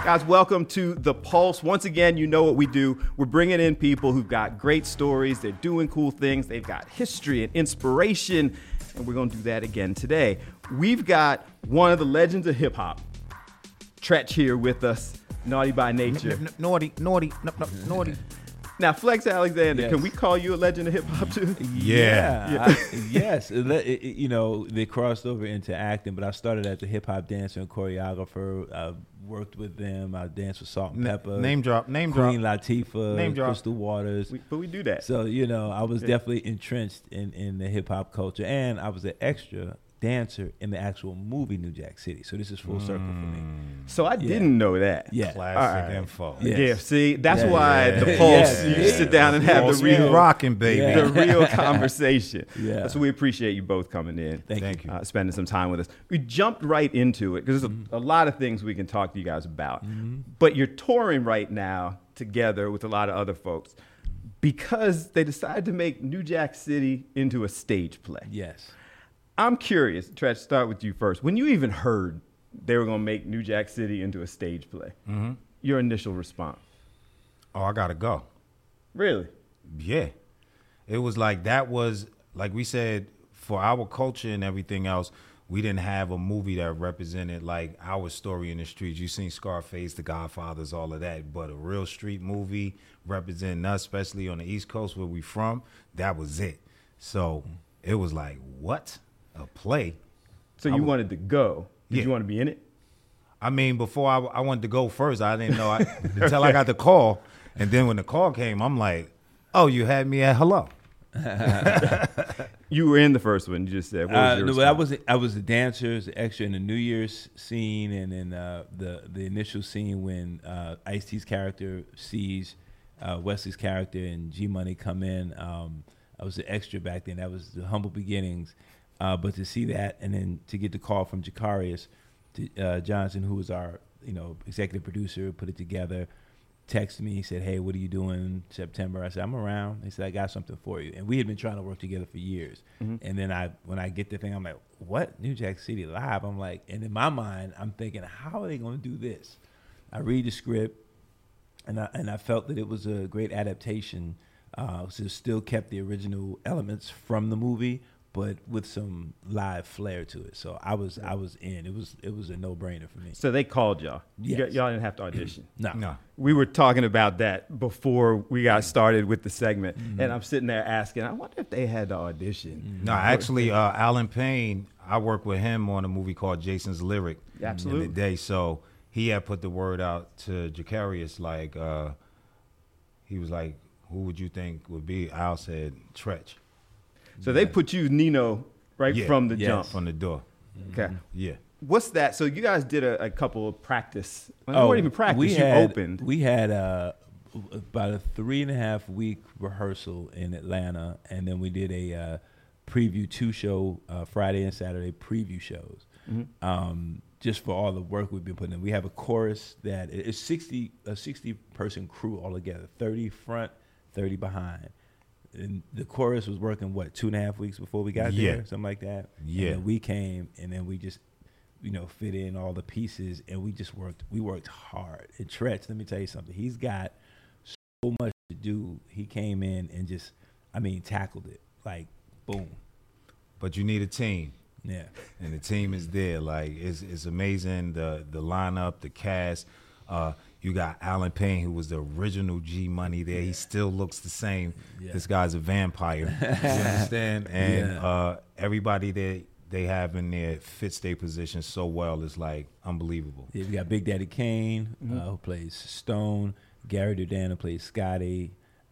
Guys, welcome to The Pulse. Once again, you know what we do. We're bringing in people who've got great stories. They're doing cool things. They've got history and inspiration. And we're going to do that again today. We've got one of the legends of hip hop, Treach, here with us, Naughty by Nature. Naughty. Now, Flex Alexander, Yes. Can we call you a legend of hip hop too? Yeah. Yes. You know, they crossed over into acting, but I started as a hip hop dancer and choreographer. I worked with them. I danced with Salt and Pepper. Name drop. Queen Latifah. Name drop. Crystal Waters. But we do that. So, you know, I was definitely entrenched in the hip hop culture, and I was an extra dancer in the actual movie New Jack City. So this is full circle for me. So I didn't know that. Yeah. Classic All right. info. Yeah. Yeah, see, that's Yeah. why Yeah. The Pulse, Yeah. you sit down and have Pulse the be real rocking, baby. Yeah. the real conversation. Yeah. So we appreciate you both coming in. Thank you. Spending some time with us. We jumped right into it because there's a lot of things we can talk to you guys about. But you're touring right now together with a lot of other folks because they decided to make New Jack City into a stage play. Yes. I'm curious, Treach, start with you first. When you even heard they were going to make New Jack City into a stage play, your initial response? Oh, I gotta go. Really? Yeah. It was like that was, like we said, for our culture and everything else, we didn't have a movie that represented like our story in the streets. You seen Scarface, The Godfathers, all of that, but a real street movie representing us, especially on the East Coast where we from, that was it. So it was like, what? A play? So you wanted to go. Did Yeah. you want to be in it? I mean, before I wanted to go first, I didn't know until I got the call. And then when the call came, I'm like, oh, you had me at hello. You were in the first one. You just said. What was your No, but response? I was a dancer, as an extra in the New Year's scene, and then the initial scene when Ice-T's character sees Wesley's character and G Money come in. I was an extra back then. That was the humble beginnings. But to see that, and then to get the call from Jacarius Johnson, who was our executive producer, put it together. Texted me, he said, hey, what are you doing in September? I said, I'm around. He said, I got something for you. And we had been trying to work together for years. And then when I get the thing, I'm like, what? New Jack City Live? I'm like, and in my mind, I'm thinking, how are they going to do this? I read the script, and I felt that it was a great adaptation. So it still kept the original elements from the movie, but with some live flair to it. So I was in. It was a no-brainer for me. So they called y'all. Yes. Y'all didn't have to audition. No. We were talking about that before we got started with the segment, and I'm sitting there asking, I wonder if they had to audition. No, actually, Alan Payne, I worked with him on a movie called Jason's Lyric Absolutely. in the day. So he had put the word out to Jacarius, like, he was like, who would you think would be? Al said, Treach. So they put you Nino right Yeah. from the Yes. jump. From the door. Okay. Yeah. What's that? So you guys did a couple of practice. Well, you weren't even practice. You opened. We had about a 3.5 week rehearsal in Atlanta, and then we did a preview 2 show Friday and Saturday preview shows. Just for all the work we've been putting in. We have a chorus that is 60 person crew altogether, 30 front, 30 behind. And the chorus was working 2.5 weeks before we got Yeah. there, something like that. Yeah. And then we came, and then we just fit in all the pieces, and we worked hard. And Treach, let me tell you something, he's got so much to do. He came in and just tackled it, like boom. But you need a team. Yeah. And the team is there. Like, it's amazing, the lineup, the cast. You got Alan Payne, who was the original G Money there. He still looks the same. Yeah. This guy's a vampire. You understand? And everybody that they have in there fits their position so well. It's like unbelievable. Yeah, we got Big Daddy Kane, who plays Stone, Gary Durdan, who plays Scotty,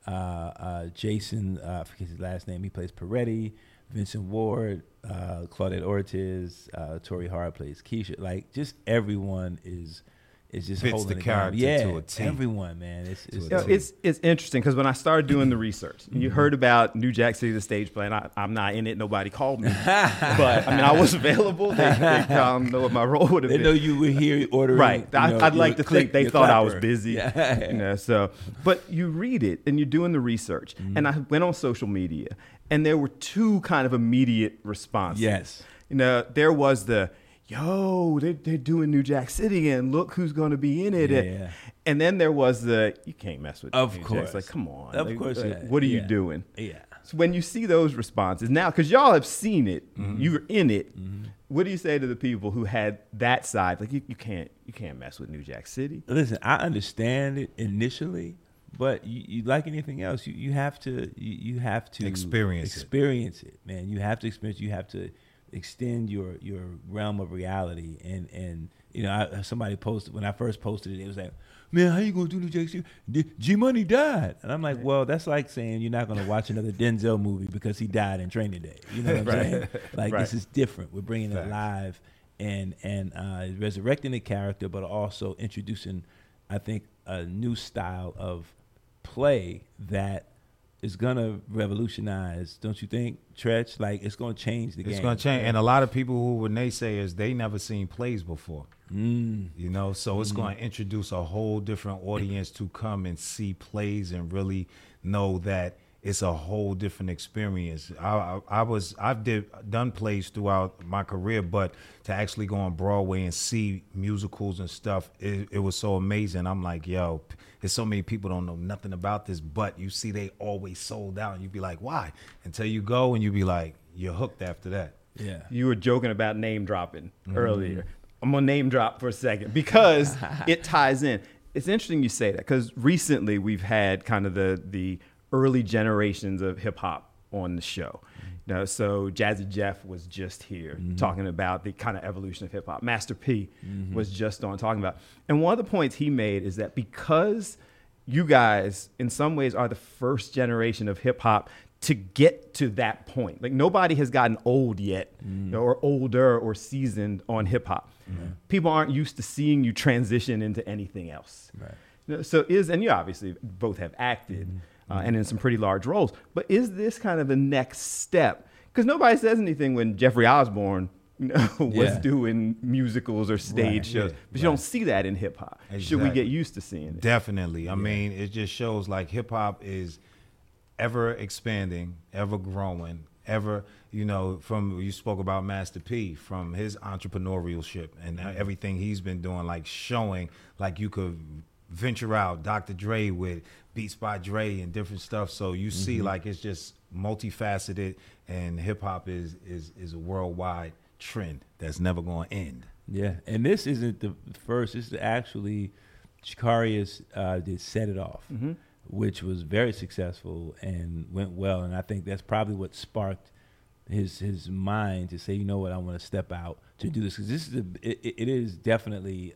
Jason, I forget his last name, he plays Peretti, Vincent Ward, Claudette Ortiz, Tori Hart plays Keisha. Like, just everyone is just Fits holding the it down. character to a T. Everyone, man. It's interesting because when I started doing the research, you heard about New Jack City, the stage play, and I'm not in it. Nobody called me, but I was available. They know what my role would have They been. know you were here ordering. Right. I'd like to think they thought I was busy. Yeah. So, but you read it and you're doing the research, and I went on social media, and there were 2 kind of immediate responses. Yes. There was yo, they're doing New Jack City and look who's going to be in it. Yeah. And then there was you can't mess with Of New Jack. course. It's like, come on. Of course, yeah. What are you Yeah. doing? Yeah. So when you see those responses now, because y'all have seen it, you're in it. What do you say to the people who had that side? Like you can't mess with New Jack City. Listen, I understand it initially, but you like anything else, you have to Experience it, man. You have to experience. You have to extend your realm of reality. And you know, somebody posted when I first posted it. It was like, man, how you gonna do New Jack City? G Money died, and I'm like, well, that's like saying you're not gonna watch another Denzel movie because he died in Training Day. You know what I'm saying? Like this is different. We're bringing it live and resurrecting the character, but also introducing, I think, a new style of play that is gonna revolutionize, don't you think, Tretch? Like it's gonna change the game. It's going to change. And a lot of people who were naysayers, they never seen plays before. You know, so it's going to introduce a whole different audience to come and see plays and really know that it's a whole different experience. I've done plays throughout my career, but to actually go on Broadway and see musicals and stuff, it was so amazing. I'm like, yo, there's so many people don't know nothing about this, but you see they always sold out, and you be like, why? Until you go and you be like, you're hooked after that. Yeah. You were joking about name dropping earlier. I'm going to name drop for a second because it ties in. It's interesting you say that because recently we've had kind of the early generations of hip hop on the show. You know, so Jazzy Jeff was just here talking about the kind of evolution of hip hop. Master P was just on talking about. And one of the points he made is that because you guys in some ways are the first generation of hip hop to get to that point. Like nobody has gotten old yet or older or seasoned on hip hop. People aren't used to seeing you transition into anything else. Right. You know, so and you obviously both have acted and in some pretty large roles, but is this kind of the next step? Because nobody says anything when Jeffrey Osborne was doing musicals or stage shows, but you don't see that in hip hop. Exactly. Should we get used to seeing it? Definitely. I mean, it just shows like hip hop is ever expanding, ever growing, ever, you know, from, you spoke about Master P, from his entrepreneurship and everything he's been doing, like showing like you could venture out, Dr. Dre with Beats by Dre and different stuff. So you see like it's just multifaceted, and hip hop is a worldwide trend that's never going to end. Yeah, and this isn't the first. This is actually Chikarius did Set It Off, which was very successful and went well. And I think that's probably what sparked his mind to say, you know what, I want to step out to do this, because this is it is definitely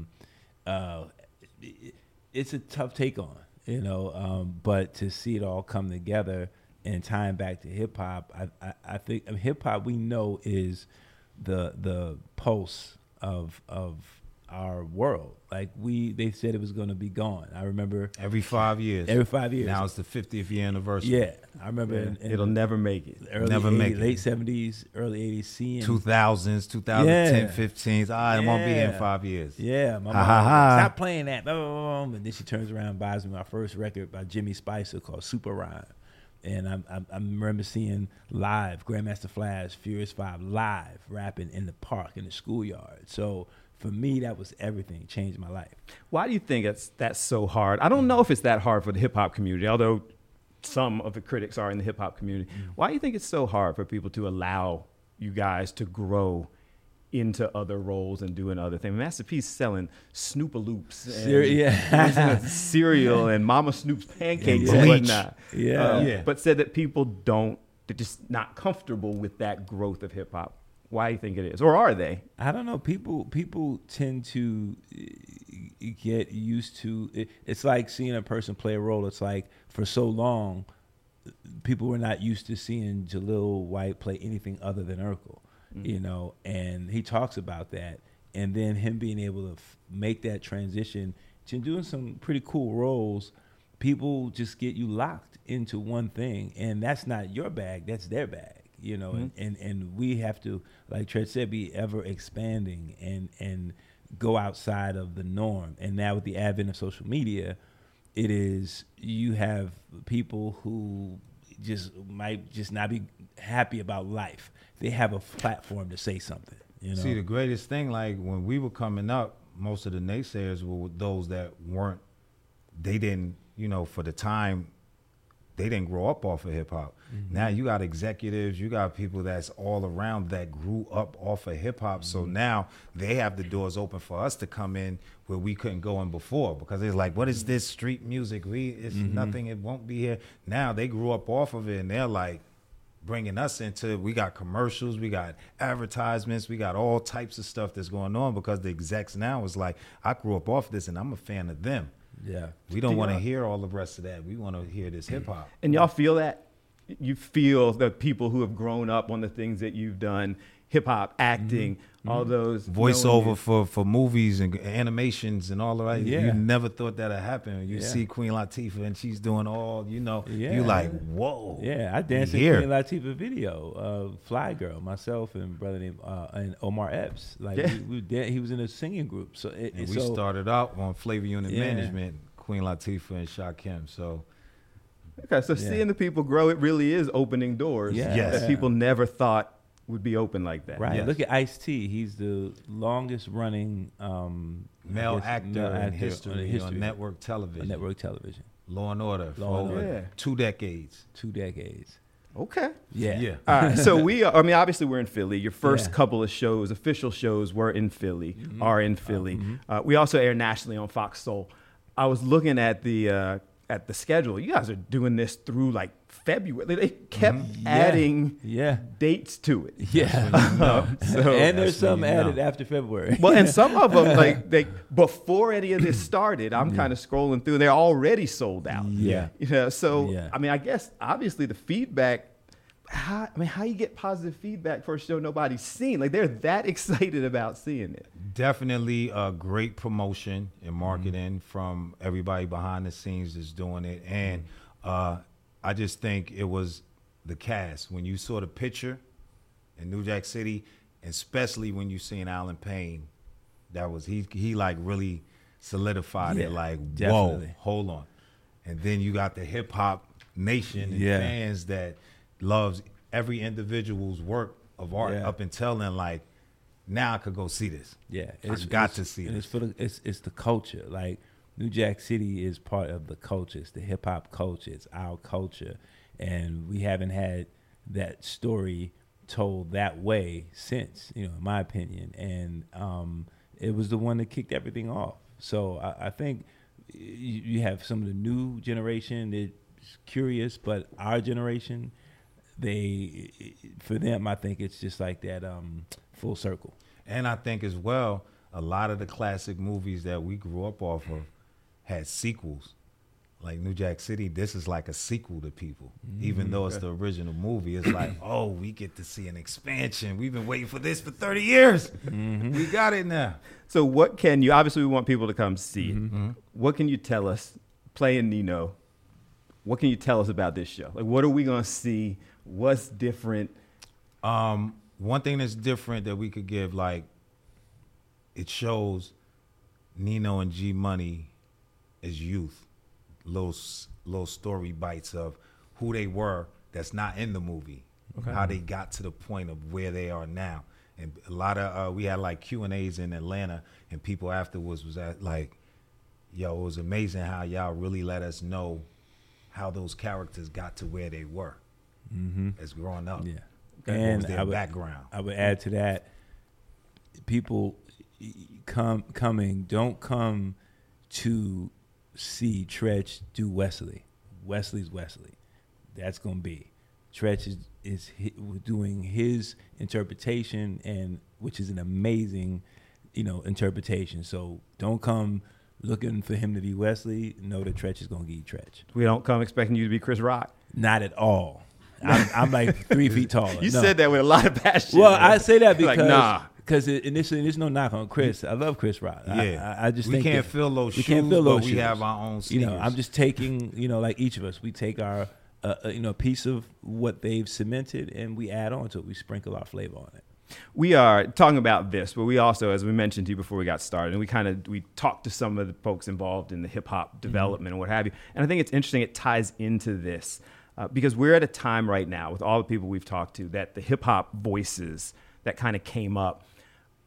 it's a tough take on, you know, but to see it all come together and tying back to hip hop, I think hip hop, we know, is the pulse of our world. Like they said it was going to be gone. I remember Every 5 years. Now it's the 50th year anniversary. Yeah, I remember. In It'll never make it. Never make it. Late 70s, early 80s, seeing 2000s, 2010, Yeah. 15s. It won't be here in 5 years. Yeah, my mom ha, was ha. like, stop playing that. And then she turns around and buys me my first record by Jimmy Spicer called Super Rhyme. And I remember seeing live Grandmaster Flash, Furious 5 live rapping in the park, in the schoolyard. So for me, that was everything. Changed my life. Why do you think that's so hard? I don't know if it's that hard for the hip hop community, although some of the critics are in the hip hop community. Why do you think it's so hard for people to allow you guys to grow into other roles and doing other things? Master P's selling Snoopaloops and cereal and Mama Snoop's pancakes and whatnot. But said that people they're just not comfortable with that growth of hip hop. Why do you think it is? Or are they? I don't know. People tend to get used to it. It's like seeing a person play a role. It's like for so long, people were not used to seeing Jaleel White play anything other than Urkel, you know, and he talks about that. And then him being able to make that transition to doing some pretty cool roles, people just get you locked into one thing. And that's not your bag, that's their bag. You know, and we have to, like Tretch said, be ever expanding and go outside of the norm. And now with the advent of social media, it is, you have people who just might just not be happy about life. They have a platform to say something. You know? See, the greatest thing, like when we were coming up, most of the naysayers were those that weren't, they didn't, you know, for the time, they didn't grow up off of hip hop. Mm-hmm. Now you got executives, you got people that's all around that grew up off of hip hop. So now they have the doors open for us to come in where we couldn't go in before, because it's like, what is this street music? It's nothing, it won't be here. Now they grew up off of it and they're like bringing us into, we got commercials, we got advertisements, we got all types of stuff that's going on, because the execs now is like, I grew up off this and I'm a fan of them. Yeah. We don't want to hear all the rest of that. We want to hear this hip hop. And y'all feel that? You feel the people who have grown up on the things that you've done, hip hop, acting, all those Voiceover for movies and animations and all of that. Yeah. You never thought that'd happen. You see Queen Latifah and she's doing all, you know, you like, whoa. Yeah, I danced in here. Queen Latifah video, Fly Girl, myself and brother named and Omar Epps. Like he was in a singing group. So And we started out on Flavor Unit Management, Queen Latifah and Shakim. So Okay, so seeing the people grow, it really is opening doors that people never thought would be open like that. Right. Yes. Look at Ice-T. He's the longest running male actor in history on network television. On network television. Law and Order for Law and over Order. 2 decades. 2 decades. Okay. Yeah. All right. So obviously we're in Philly. Your first couple of shows, official shows, were in Philly, are in Philly. We also air nationally on Fox Soul. I was looking at the schedule. You guys are doing this through like February. They kept adding dates to it. Yeah. So, and there's some added after February. well, and some of them, before any of this started, I'm kind of scrolling through. They're already sold out. Yeah. You know, so I mean, I guess obviously the feedback. How you get positive feedback for a show nobody's seen? Like they're that excited about seeing it. Definitely a great promotion and marketing from everybody behind the scenes that's doing it. And I just think it was the cast. When you saw the picture in New Jack City, especially when you seen Alan Payne, that was he like really solidified it. Like, definitely. Whoa, hold on. And then you got the hip hop nation and fans that loves every individual's work of art up until then. Like, now I could go see this. Yeah, I've got to see it. this. It's the culture. Like New Jack City is part of the culture. It's the hip hop culture. It's our culture, and we haven't had that story told that way since, in my opinion. And it was the one that kicked everything off. So I think you have some of the new generation that's curious, but our generation, for them, I think it's just like that full circle. And I think as well, a lot of the classic movies that we grew up off of had sequels. Like New Jack City, this is like a sequel to people. Even though it's the original movie, it's like, oh, we get to see an expansion. We've been waiting for this for 30 years. We got it now. So what can you, obviously we want people to come see it. What can you tell us, playing Nino, what can you tell us about this show? Like, what are we going to see? What's different? One thing that's different that we could give, like, it shows Nino and G Money as youth. Little story bites of who they were that's not in the movie. How they got to the point of where they are now. And a lot of, we had like Q&As in Atlanta, and people afterwards was at like, yo, it was amazing how y'all really let us know how those characters got to where they were as growing up. Yeah. What And was their background. I would add to that, people don't come to see Treach do Wesley. Wesley's Wesley. That's going to be. Treach is doing his interpretation, and which is an amazing, interpretation. So don't come looking for him to be Wesley. Know that Treach is going to give you Treach. We don't come expecting you to be Chris Rock. Not at all. I'm like 3 feet taller. You said that with a lot of passion. Well, I say that because like, nah. Because initially, there's no knock on Chris. I love Chris Rock. Yeah, I just we think can't fill those shoes, but we have our own sneakers. I'm just taking, like each of us, we take our, piece of what they've cemented and we add on to it. We sprinkle our flavor on it. We are talking about this, but we also, as we mentioned to you before we got started, and we talked to some of the folks involved in the hip hop development and what have you. And I think it's interesting. It ties into this because we're at a time right now with all the people we've talked to that the hip hop voices that kind of came up,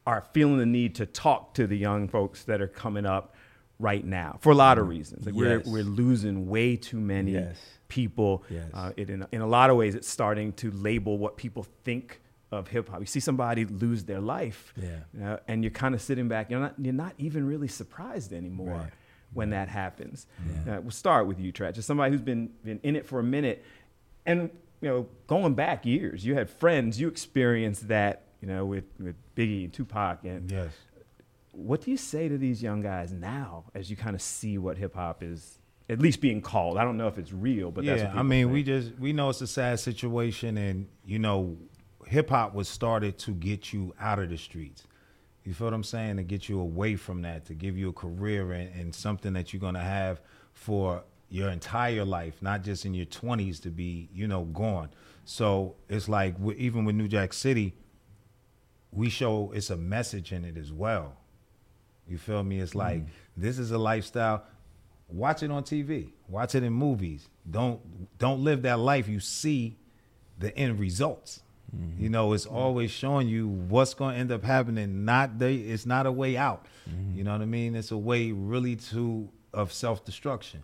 are feeling the need to talk to the young folks that are coming up right now for a lot of reasons. Like Yes. we're losing way too many Yes. people. Yes. In a lot of ways, it's starting to label what people think of hip hop. You see somebody lose their life, Yeah. and you're kind of sitting back. You're not even really surprised anymore Right. when that happens. Yeah. We'll start with you, Tretch, as somebody who's been in it for a minute, and going back years. You had friends. You experienced that, with Biggie and Tupac. And Yes. what do you say to these young guys now as you kind of see what hip hop is at least being called? I don't know if it's real, but that's what I people mean, think. we know it's a sad situation, and hip hop was started to get you out of the streets. You feel what I'm saying? To get you away from that, to give you a career and something that you're gonna have for your entire life, not just in your 20s to be, gone. So it's like even with New Jack City, we show it's a message in it as well. You feel me? It's like, this is a lifestyle. Watch it on TV. Watch it in movies. Don't live that life. You see the end results. It's always showing you what's going to end up happening. It's not a way out. You know what I mean? It's a way really of self-destruction.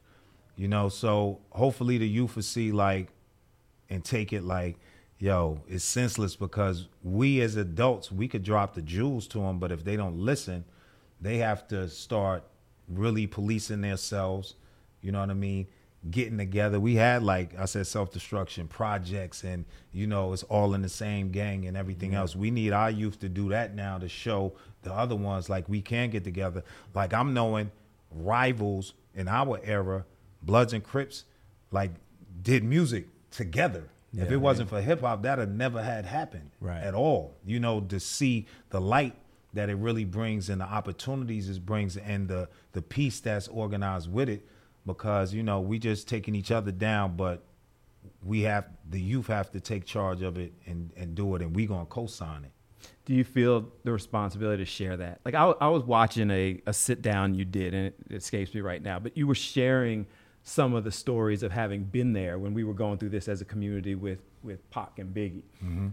So hopefully the youth will see and take it it's senseless, because we as adults, we could drop the jewels to them, but if they don't listen, they have to start really policing themselves. You know what I mean? Getting together. We had, like I said, self-destruction projects, and it's all in the same gang and everything else. We need our youth to do that now, to show the other ones we can get together. Like, I'm knowing rivals in our era, Bloods and Crips, did music together. Yeah, if it wasn't for hip hop, that'd never had happened at all. To see the light that it really brings and the opportunities it brings and the peace that's organized with it, because we just taking each other down, but the youth have to take charge of it and do it, and we gonna co-sign it. Do you feel the responsibility to share that? I was watching a sit down you did, and it escapes me right now, but you were sharing some of the stories of having been there when we were going through this as a community with Pac and Biggie.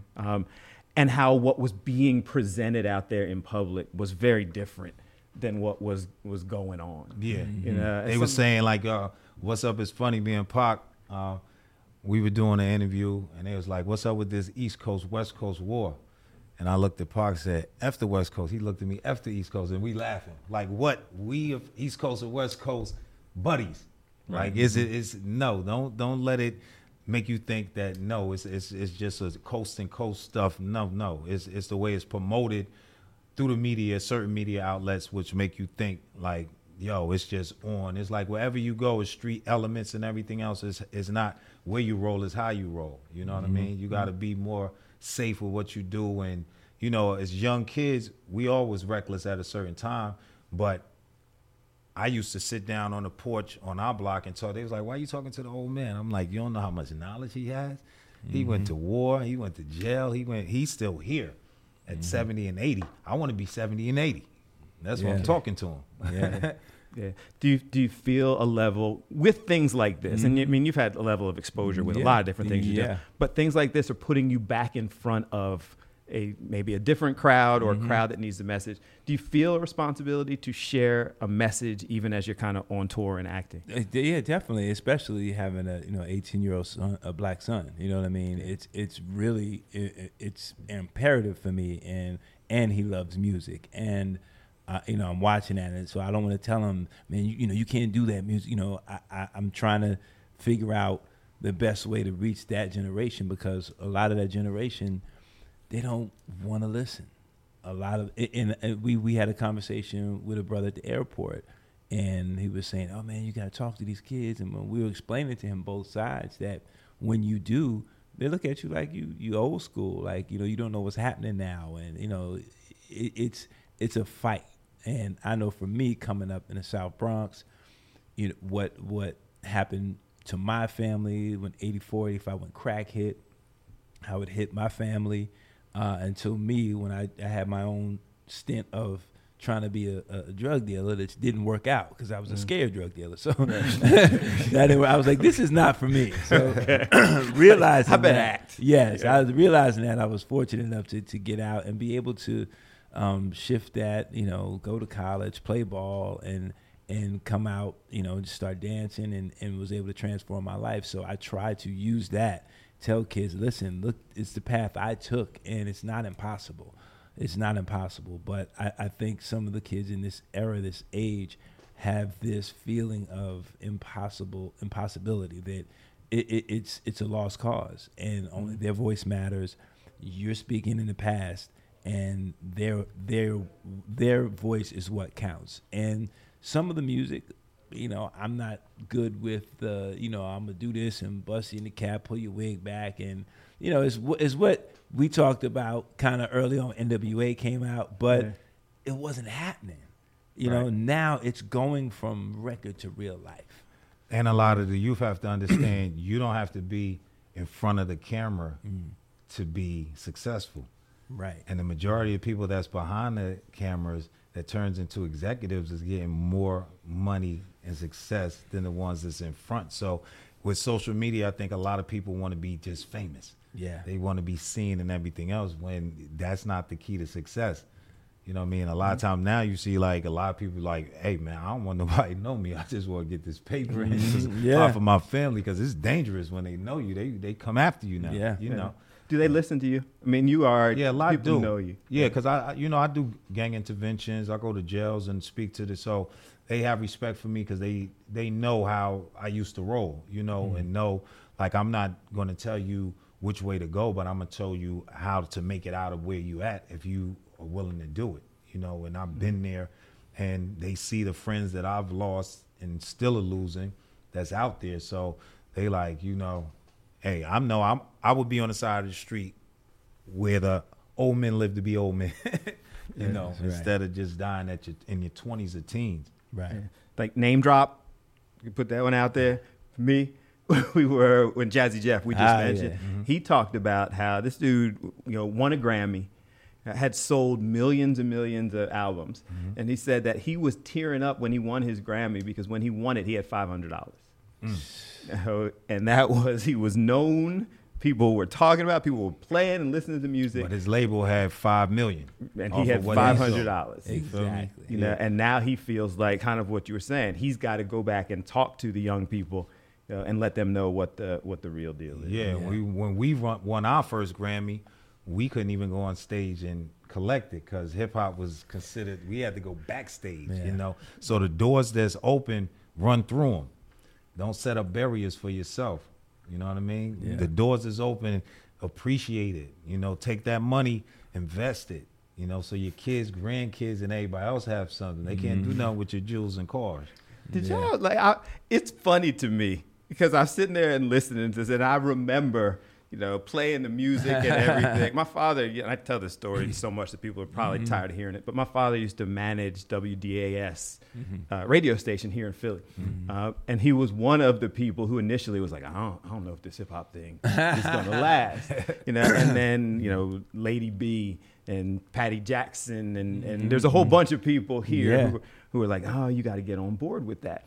And how what was being presented out there in public was very different than what was going on. Yeah. They were saying what's up is funny, being Pac. We were doing an interview, and they was like, what's up with this East Coast, West Coast war? And I looked at Pac and said, F the West Coast. He looked at me, F the East Coast, and we laughing. What? We of East Coast or West Coast buddies. Right. Don't let it make you think that it's just a coast and coast stuff. No, it's the way it's promoted through the media, certain media outlets, which make you think it's just on. It's like wherever you go, it's street elements and everything else. Is not where you roll, is how you roll. You know what I mean? You got to be more safe with what you do, and as young kids, we all was reckless at a certain time, but I used to sit down on the porch on our block and talk. They was like, why are you talking to the old man? I'm like, you don't know how much knowledge he has? He went to war. He went to jail. He's still here at 70 and 80. I want to be 70 and 80. That's what I'm talking to him. Yeah. Yeah. Do you feel a level with things like this? And I mean, you've had a level of exposure with a lot of different things you do, but things like this are putting you back in front of maybe a different crowd or a crowd that needs the message. Do you feel a responsibility to share a message even as you're kind of on tour and acting? Yeah, definitely. Especially having a 18-year-old son, a black son. You know what I mean? It's really it's imperative for me, and he loves music, and I'm watching that, and so I don't want to tell him, man, you can't do that music. I'm trying to figure out the best way to reach that generation, because a lot of that generation, they don't want to listen. A lot of and we had a conversation with a brother at the airport, and he was saying, "Oh man, you got to talk to these kids." And when we were explaining to him both sides, that when you do, they look at you like you old school, like you don't know what's happening now, and it's a fight. And I know for me, coming up in the South Bronx, what happened to my family when 84, 85, when crack hit, how it hit my family. Until me, when I had my own stint of trying to be a drug dealer that didn't work out because I was a scared drug dealer. So I was like, this is not for me. So realizing I better act. Yes, I was realizing that I was fortunate enough to get out and be able to shift that, go to college, play ball, and come out, just start dancing, and was able to transform my life. So I try to use that, tell kids, listen, look, it's the path I took, and it's not impossible. It's not impossible. But I think some of the kids in this era, this age, have this feeling of impossibility, that it's a lost cause, and only their voice matters. You're speaking in the past, and their voice is what counts. And some of the music, I'm not good with I'm gonna do this and bust you in the cap, pull your wig back, and it's what we talked about kind of early on. NWA came out, but it wasn't happening. Now it's going from record to real life. And a lot of the youth have to understand you don't have to be in front of the camera to be successful. Right. And the majority of people that's behind the cameras that turns into executives is getting more money and success than the ones that's in front. So with social media, I think a lot of people want to be just famous. Yeah. They want to be seen and everything else, when that's not the key to success. You know what I mean? A lot of times now you see like a lot of people like, hey man, I don't want nobody to know me. I just want to get this paper and just off of my family, because it's dangerous when they know you. They come after you now. Yeah. You know. Do they listen to you? I mean, you are. Yeah, a lot people do. know you. Yeah, because I do gang interventions. I go to jails and speak to so they have respect for me, because they know how I used to roll, and know, like, I'm not going to tell you which way to go, but I'm going to tell you how to make it out of where you at if you are willing to do it, and I've been there, and they see the friends that I've lost and still are losing that's out there. So they like, hey, I would be on the side of the street where the old men live to be old men, instead of just dying in your 20s or teens. Right. Yeah. Like name drop, you put that one out there. For me, when Jazzy Jeff, we just mentioned, he talked about how this dude, won a Grammy, had sold millions and millions of albums. And he said that he was tearing up when he won his Grammy, because when he won it, he had $500. And that was, he was known. People were talking about, people were playing and listening to music. But his label had $5 million. And he had $500. Exactly. And now he feels like, kind of what you were saying, he's got to go back and talk to the young people and let them know what the real deal is. Yeah. When we won our first Grammy, we couldn't even go on stage and collect it, because hip hop was considered, we had to go backstage, So the doors that's open, run through them. Don't set up barriers for yourself. You know what I mean? Yeah. The doors is open, appreciate it. Take that money, invest it, so your kids, grandkids, and everybody else have something. They can't do nothing with your jewels and cars. Did y'all, it's funny to me, because I'm sitting there and listening to this, and I remember, playing the music and everything. My father, I tell this story so much that people are probably tired of hearing it, but my father used to manage WDAS radio station here in Philly. And he was one of the people who initially was like, I don't know if this hip hop thing is going to last. And then, Lady B and Patty Jackson and there's a whole bunch of people here who were like, oh, you got to get on board with that.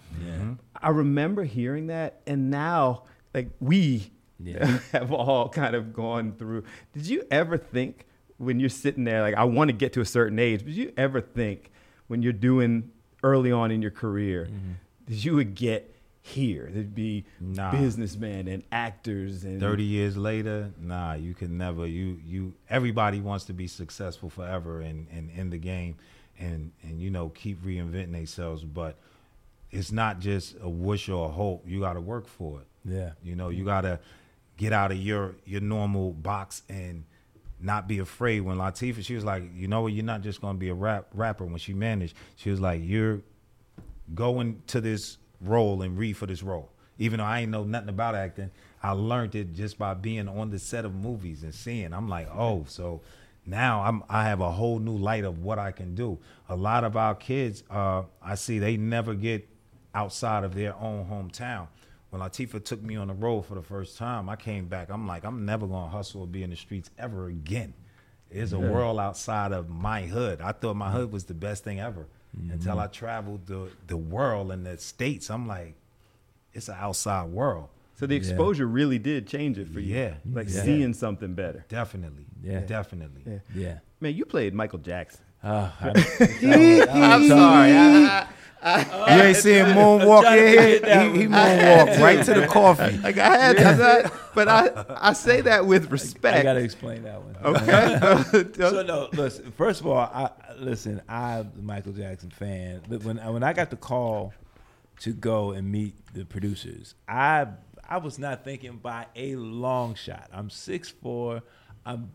I remember hearing that, and now, like, we have all kind of gone through. Did you ever think, when you're sitting there, like, I want to get to a certain age, but did you ever think, when you're doing early on in your career, that you would get here? There'd be businessmen and actors. And 30 years later, you can never. Everybody wants to be successful forever and in the game, and keep reinventing themselves. But it's not just a wish or a hope. You got to work for it. Yeah. You got to get out of your normal box and not be afraid. When Latifah, she was like, you're not just going to be a rapper. When she managed, she was like, you're going to this role and read for this role. Even though I ain't know nothing about acting, I learned it just by being on the set of movies and seeing. I'm like, oh, so now I have a whole new light of what I can do. A lot of our kids, I see they never get outside of their own hometown. When Latifah took me on the road for the first time, I came back. I'm like, I'm never going to hustle or be in the streets ever again. There's a world outside of my hood. I thought my hood was the best thing ever until I traveled the world and the States. I'm like, it's an outside world. So the exposure really did change it for you. Yeah. Seeing something better. Definitely. Yeah. Definitely. Yeah. Man, you played Michael Jackson. I'm sorry. You ain't seeing moonwalk in here? He moonwalked right to the coffee. Like I had that, but I say that with respect. I gotta explain that one. Okay. So no, listen. First of all, I'm a Michael Jackson fan. But when I got the call to go and meet the producers, I was not thinking by a long shot. I'm 6'4". I'm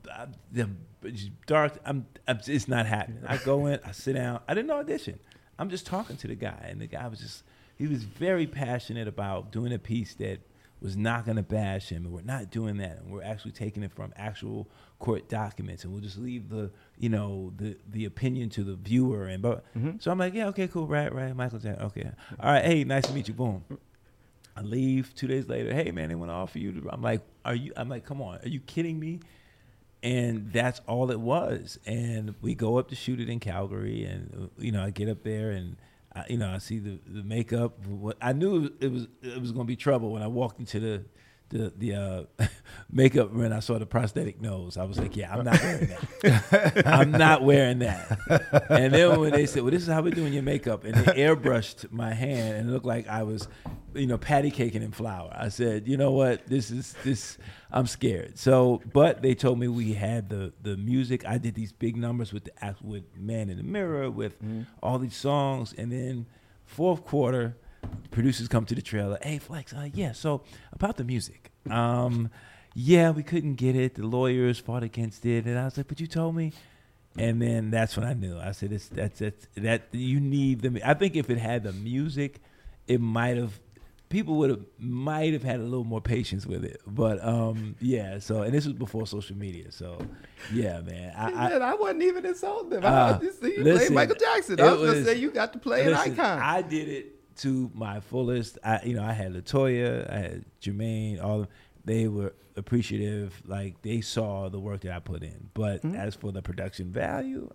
dark. It's not happening. I go in. I sit down. I didn't audition. I'm just talking to the guy, and the guy he was very passionate about doing a piece that was not going to bash him, and we're not doing that, and we're actually taking it from actual court documents, and we'll just leave the opinion to the viewer. And so I'm like, yeah, okay, cool, right, Michael Jackson, okay, all right, hey, nice to meet you, boom. I leave 2 days later. Hey man, they want to offer you. I'm like, come on, are you kidding me? And that's all it was. And we go up to shoot it in Calgary, and I get up there, and I see the makeup. I knew it was going to be trouble when I walked into the makeup room. I saw the prosthetic nose. I was like, yeah, I'm not wearing that. I'm not wearing that. And then when they said, well, this is how we're doing your makeup, and they airbrushed my hand, and it looked like I was, patty caking in flour. I said, you know what, this. I'm scared. So, but they told me we had the music. I did these big numbers with Man in the Mirror, with all these songs, and then fourth quarter, producers come to the trailer. Hey, Flex, yeah. So about the music, yeah, we couldn't get it. The lawyers fought against it, and I was like, but you told me. And then that's when I knew. I said, that you need them. I think if it had the music, it might have. People might have had a little more patience with it, but yeah. So, and this was before social media, so yeah, man. I wasn't even insulting them. You played Michael Jackson. I was gonna say you got to play an icon. I did it to my fullest. I had LaToya, I had Jermaine. All of them. They were appreciative. Like they saw the work that I put in. But as for the production value,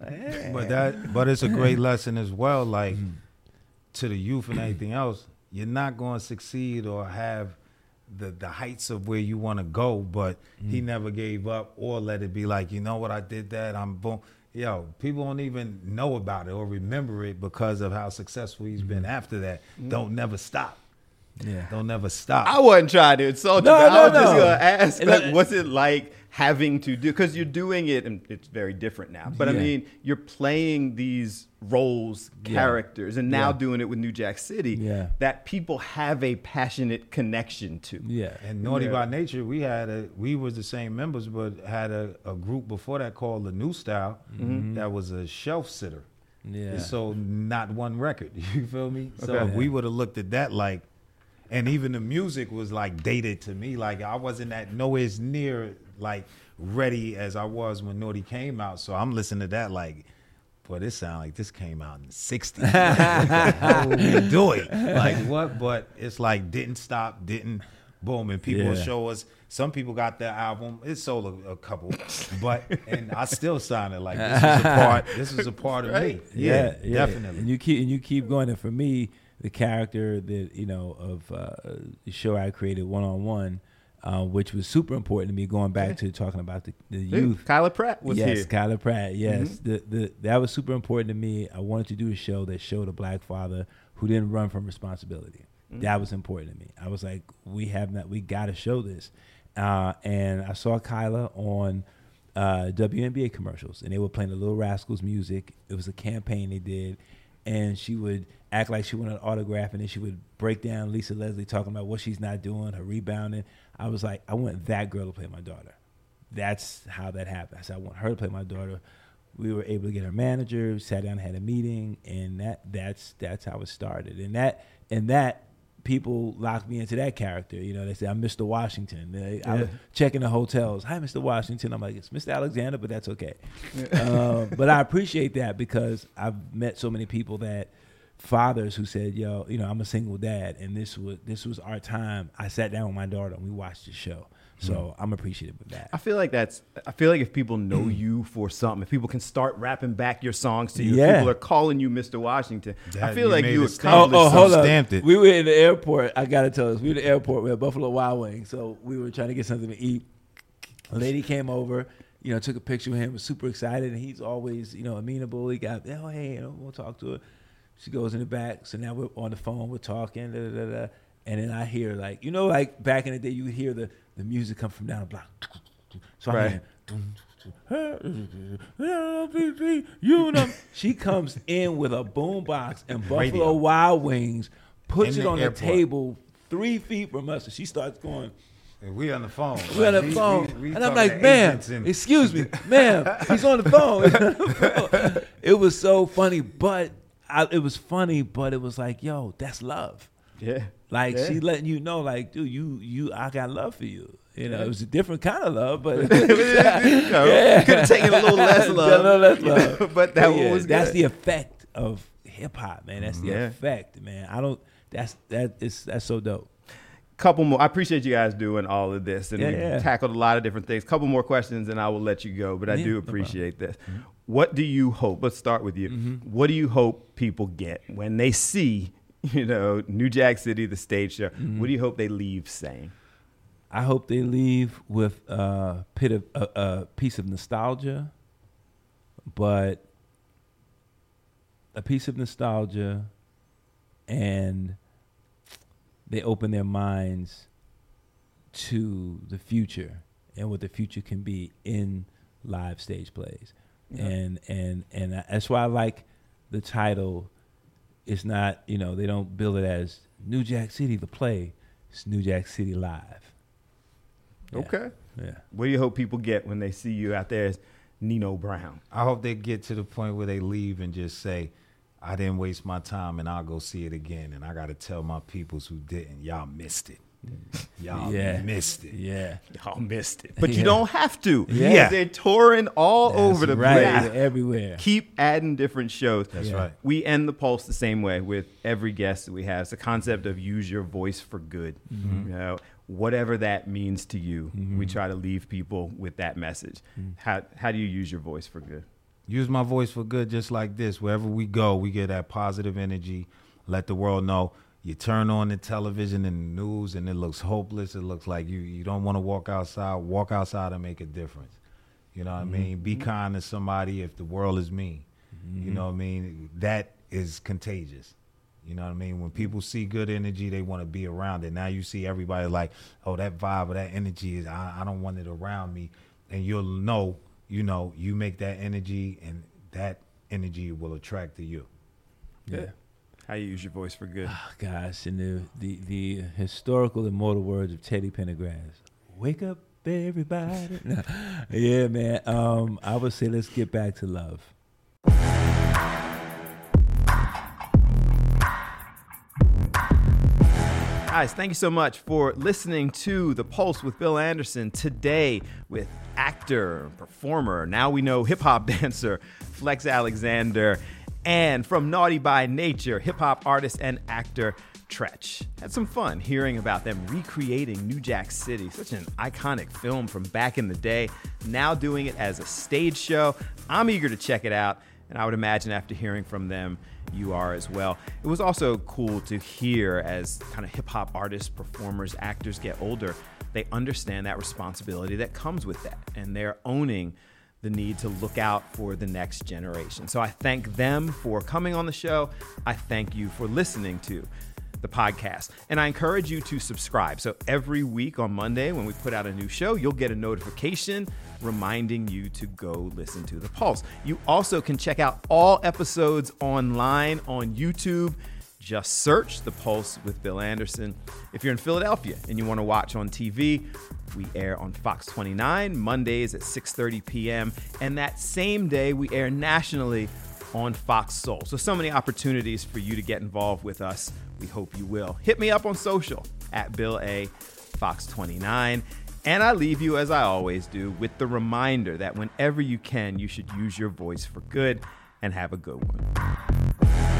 but it's a great lesson as well. Like to the youth and everything else. You're not going to succeed or have the heights of where you want to go, but he never gave up or let it be like, you know what, I did that, I'm boom. Yo, people don't even know about it or remember it because of how successful he's been after that. Don't never stop. Yeah. Don't never stop. I wasn't trying to insult you, but I was just going to ask, like, what's it like having to do, because you're doing it, and it's very different now, but I mean, you're playing these roles, characters, and now doing it with New Jack City, that people have a passionate connection to. Yeah. And Naughty by Nature, we was the same members, but had a group before that called The New Style that was a shelf sitter. Yeah. So not one record. You feel me? So we would have looked at that like, and even the music was like dated to me. Like I wasn't nowhere near like ready as I was when Naughty came out. So I'm listening to that like, boy, this sound like this came out in the 60s. Like, what the hell are we doing? Like what? But it's like didn't stop, didn't boom. And people show us, some people got their album. It sold a couple, and I still sounded like this is a part of me. Yeah, definitely. And you keep going. And for me, the character that of the show I created, One-on-One, which was super important to me. Going back to talking about the youth, Kyla Pratt was here. Yes, Kyla Pratt. Yes, that was super important to me. I wanted to do a show that showed a black father who didn't run from responsibility. That was important to me. I was like, we got to show this. And I saw Kyla on WNBA commercials, and they were playing the Little Rascals music. It was a campaign they did, and she would act like she wanted an autograph, and then she would break down Lisa Leslie talking about what she's not doing, her rebounding. I was like, I want that girl to play my daughter. That's how that happened. I said, I want her to play my daughter. We were able to get her manager, sat down and had a meeting, and that's how it started. And that people locked me into that character. They say, I'm Mr. Washington. I was checking the hotels. Hi, Mr. Washington. I'm like, it's Mr. Alexander, but that's okay. But I appreciate that because I've met so many people fathers who said, yo, I'm a single dad, and this was our time. I sat down with my daughter and we watched the show. So I'm appreciative of that. I feel like if people know you for something, if people can start rapping back your songs to you, if people are calling you Mr. Washington, I feel like you accomplished hold up. We were in the airport. I got to tell us, we were in the airport. We had Buffalo Wild Wings. So we were trying to get something to eat. A lady came over. took a picture with him, was super excited, and he's always, amenable. He got, oh, hey, we'll talk to her. She goes in the back. So now we're on the phone, we're talking, and then I hear like back in the day, you would hear the music come from down the block. So Right. She comes in with a boombox and Buffalo Radio. Wild Wings, puts In it the on airport. the table 3 feet from us, and she starts going. And we on the phone. We're on the phone, we and I'm talking like, to ma'am, agents and- excuse me, ma'am, he's on the phone. It was so funny, but it was like, yo, that's love. Yeah. Like Yeah. she letting you know, like, dude, I got love for you. It was a different kind of love, but Could have taken a little less love. A little less love. But that one was That's good. the effect of hip hop, man. That's the Yeah. effect, man. That's so dope. Couple more. I appreciate you guys doing all of this, and we Yeah. tackled a lot of different things. Couple more questions, and I will let you go. But I Yeah, do no appreciate this. What do you hope? Let's start with you. What do you hope people get when they see, New Jack City, the stage show? What do you hope they leave saying? I hope they leave with a piece of nostalgia, but a piece of nostalgia, and they open their minds to the future and what the future can be in live stage plays. Yeah. And that's why I like the title. It's not, they don't bill it as New Jack City, the play. It's New Jack City Live. Yeah. Okay. Yeah. What do you hope people get when they see you out there as Nino Brown? I hope they get to the point where they leave and just say, I didn't waste my time and I'll go see it again. And I got to tell my peoples who didn't, y'all missed it. Y'all missed it. Yeah. Y'all missed it. But you Yeah. don't have to. Yeah. They're touring all That's over the right. place. Everywhere. Keep adding different shows. That's Yeah. right. We end the Pulse the same way with every guest that we have. It's the concept of use your voice for good. Whatever that means to you, we try to leave people with that message. How do you use your voice for good? Use my voice for good just like this. Wherever we go, we get that positive energy. Let the world know. You turn on the television and the news and it looks hopeless. It looks like you don't want to walk outside. Walk outside and make a difference. You know what I mean? Be kind to somebody if the world is mean. You know what I mean? That is contagious. You know what I mean? When people see good energy, they want to be around it. Now you see everybody like, oh, that vibe or that energy is, I don't want it around me. And you'll know, you make that energy and that energy will attract to you. Yeah. How you use your voice for good? Oh, gosh, and the historical immortal words of Teddy Pendergrass. Wake up, everybody. No. Yeah, man. I would say let's get back to love. Guys, thank you so much for listening to The Pulse with Bill Anderson today with actor, performer, now we know hip-hop dancer, Flex Alexander, and from Naughty by Nature, hip-hop artist and actor, Treach. Had some fun hearing about them recreating New Jack City, such an iconic film from back in the day, now doing it as a stage show. I'm eager to check it out, and I would imagine after hearing from them, you are as well. It was also cool to hear as kind of hip-hop artists, performers, actors get older, they understand that responsibility that comes with that, and they're owning the need to look out for the next generation. So I thank them for coming on the show. I thank you for listening to the podcast. And I encourage you to subscribe. So every week on Monday when we put out a new show, you'll get a notification reminding you to go listen to The Pulse. You also can check out all episodes online on YouTube. Just search The Pulse with Bill Anderson. If you're in Philadelphia and you want to watch on TV, we air on Fox 29 Mondays at 6:30 p.m. And that same day, we air nationally on Fox Soul. So many opportunities for you to get involved with us. We hope you will. Hit me up on social at Bill A. Fox 29. And I leave you, as I always do, with the reminder that whenever you can, you should use your voice for good, and have a good one.